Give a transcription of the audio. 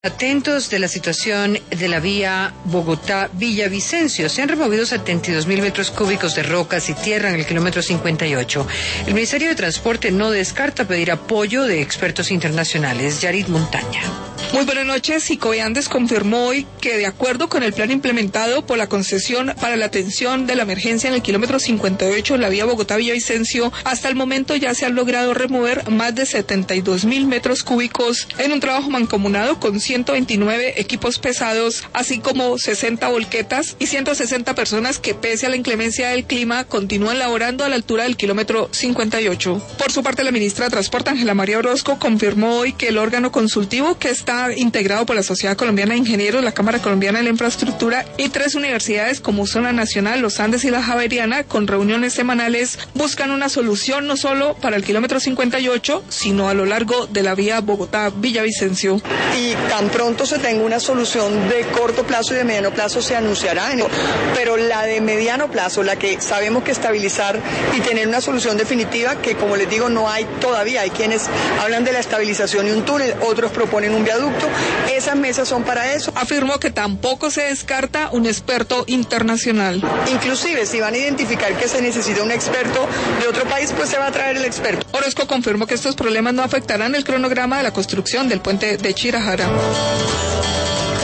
Atentos de la situación de la vía Bogotá-Villavicencio. Se han removido 72.000 metros cúbicos de rocas y tierra en el kilómetro 58. El Ministerio de Transporte no descarta pedir apoyo de expertos internacionales. Yarit Montaña. Muy buenas noches. Sicoviandes confirmó hoy que, de acuerdo con el plan implementado por la concesión para la atención de la emergencia en el kilómetro 58 de la vía Bogotá-Villavicencio, hasta el momento ya se han logrado remover más de 72.000 metros cúbicos en un trabajo mancomunado con 129 equipos pesados, así como 60 volquetas y 160 personas que, pese a la inclemencia del clima, continúan laborando a la altura del kilómetro 58. Por su parte, la ministra de Transporte, Ángela María Orozco, confirmó hoy que el órgano consultivo, que está integrado por la Sociedad Colombiana de Ingenieros, la Cámara Colombiana de la Infraestructura y 3 universidades como Zona Nacional, Los Andes y la Javeriana, con reuniones semanales, buscan una solución no solo para el kilómetro 58, sino a lo largo de la vía Bogotá-Villavicencio. Y tan pronto se tenga una solución de corto plazo y de mediano plazo se anunciará, pero la de mediano plazo, la que sabemos que estabilizar y tener una solución definitiva, que como les digo no hay todavía, hay quienes hablan de la estabilización y un túnel, otros proponen un viaducto, esas mesas son para eso. Afirmó que tampoco se descarta un experto internacional. Inclusive si van a identificar que se necesita un experto de otro país, pues se va a traer el experto. Orozco confirmó que estos problemas no afectarán el cronograma de la construcción del puente de Chirajara.